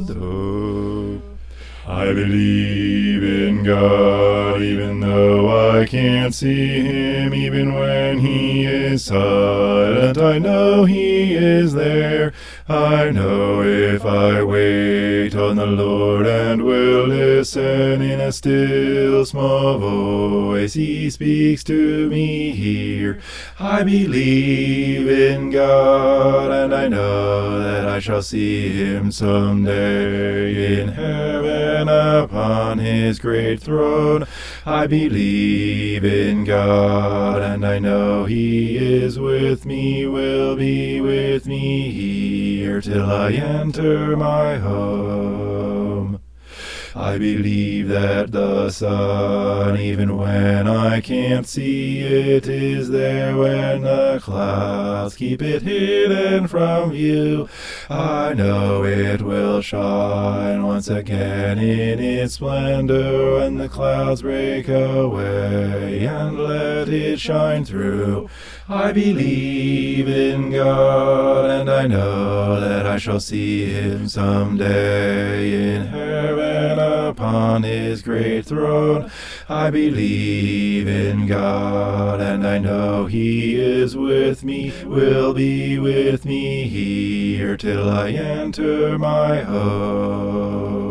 hope. I believe in God, even though I can't see him, even when he is silent. I know he is there. I know if I wait on the Lord and will listen in a still small voice, he speaks to me here. I believe in God, and I know that I shall see him someday in heaven upon his great throne. I believe in God, and I know he is with me, will be with me here till I enter my home. I believe that the sun, even when I can't see it, is there when the clouds keep it hidden from view. I know it will shine once again in its splendor when the clouds break away, and let it shine through. I believe in God, and I know that I shall see him someday in heaven upon his great throne. I believe in God, and I know he is with me, will be with me here till I enter my home.